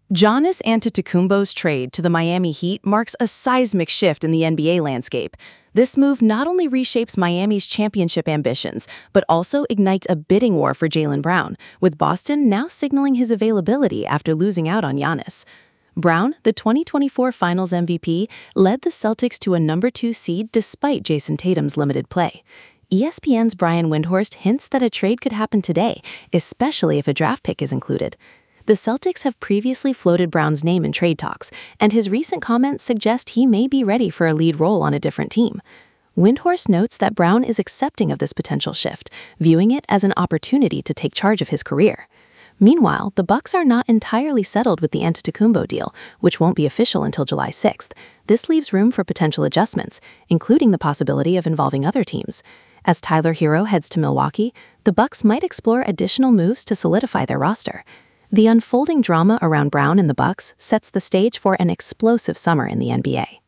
Giannis Antetokounmpo's trade to the Miami Heat marks a seismic shift in the NBA landscape. This move not only reshapes Miami's championship ambitions, but also ignites a bidding war for Jaylen Brown, with Boston now signaling his availability after losing out on Giannis. Brown, the 2024 Finals MVP, led the Celtics to a number 2 seed despite Jason Tatum's limited play. ESPN's Brian Windhorst hints that a trade could happen today, especially if a draft pick is included. The Celtics have previously floated Brown's name in trade talks, and his recent comments suggest he may be ready for a lead role on a different team. Windhorst notes that Brown is accepting of this potential shift, viewing it as an opportunity to take charge of his career. Meanwhile, the Bucks are not entirely settled with the Antetokounmpo deal, which won't be official until July 6th. This leaves room for potential adjustments, including the possibility of involving other teams. As Tyler Hero heads to Milwaukee, the Bucks might explore additional moves to solidify their roster. The unfolding drama around Brown and the Bucks sets the stage for an explosive summer in the NBA.